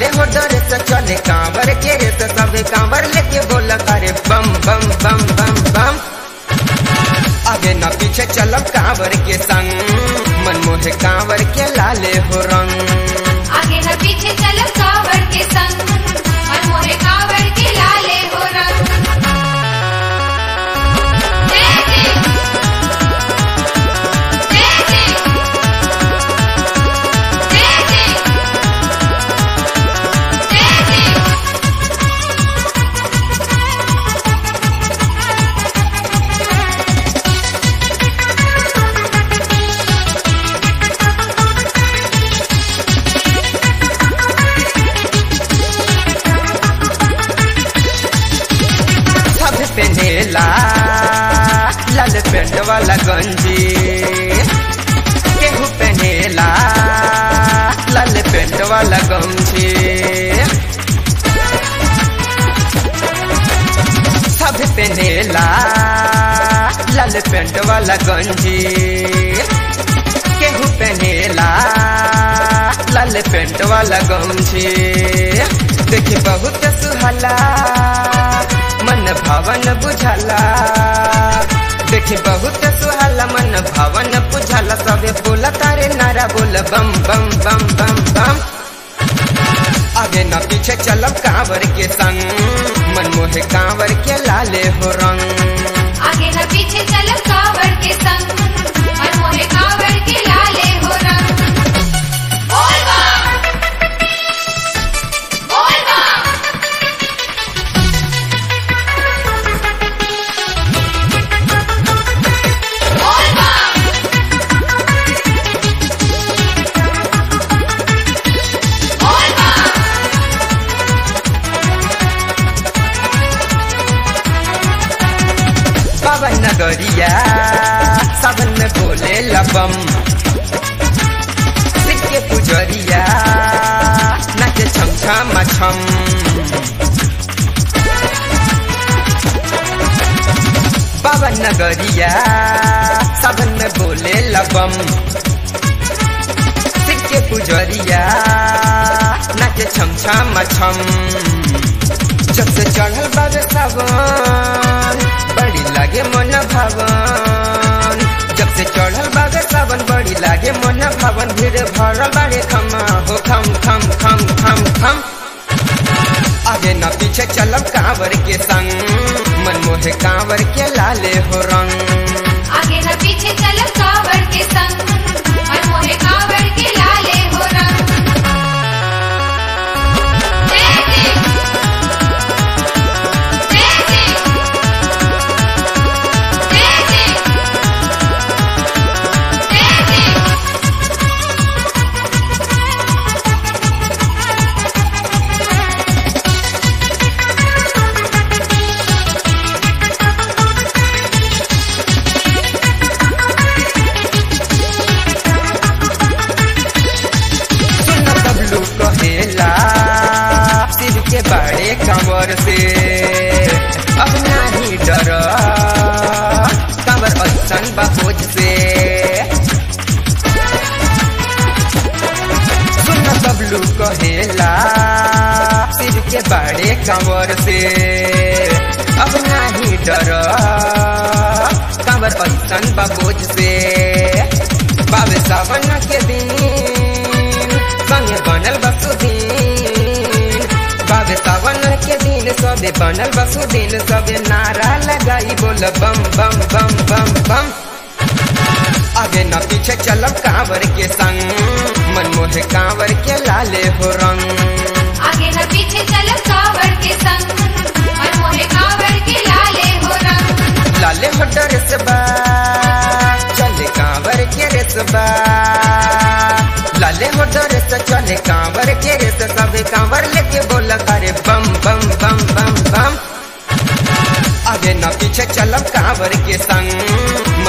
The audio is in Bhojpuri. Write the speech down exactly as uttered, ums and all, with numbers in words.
लाले हो डरे से चले कांवर के रे से सब कांवर लेके बोला करे बम बम बम बम बम। आगे न पीछे चलब कांवर के संग मनमोहे कांवर के लाले हो रंग। आगे न पीछे चलब कांवर के संग मनमोहे कांवर के लाले हो रंग। पहनेला लाल पेंट वाला गंजी, केहू पहनेला लाल पेंट वाला गमछी। सब पहनेला लाल पेंट वाला गंजी, केहू पहनेला लाल पेंट वाला गमछी। देखी बहुत सुहाला मन भावन बुझाला, देखी बहुत सुहाला मन भावन बुझाला। सबे बोला तारे नारा बोल बम बम बम बम बम। आगे न पीछे चलब कांवर के संग मनमोहे कांवर के लाले हो रंग। आगे न पीछे चलब कांवर के संग मनमोहे कांवर के लाले हो रंग। बोल बम बोल बम। पावन नगरिया सावन में बोले लबम, सिर के पुजरिया नाचे छम छम छम। पावन नगरिया सावन में बोले लबम, सिर के पुजरिया नाचे छम छम छम। जब से चढ़ल बाबे सावन बड़ी लागे मन भवन, जब से चढ़ल बाबे सावन बड़ी लागे मन भवन। भीड़ भरल बाड़े खमा हो खम खम खम खम खम। आगे न पीछे चलब कांवर के संग मनमोहे कांवर के लाले हो रंग। आगे न पीछे चलब कांवर के संग मनमोहे कांवर के लाले हो रंग। सिर के बड़े कंवर से अब नहीं डर, कंवर असन बबोझ से। सुन बबलू कहेला सिर के बड़े कंवर से अब नहीं डर, कंवर असन बबोझ से। बाबे सावन के दिन संगे बनल बसुदीन, बाबे सावन के दिन सबे बनल बसुदीन। सबे नारा लगाई बोल बम बम बम बम बम। आगे न पीछे चलब कांवर के संग मनमोहे कांवर के लाले हो रंग। आगे न पीछे चलब कांवर के संग मनमोहे कांवर के लाले हो रंग। लाले हो डरेसबा चले कांवर के रेसबा, लाले हो डरेस चले कांवर के रेस। सबे कांवर लेके बोला करे बम बम बम बम बम। आगे न पीछे चलब कांवर के संग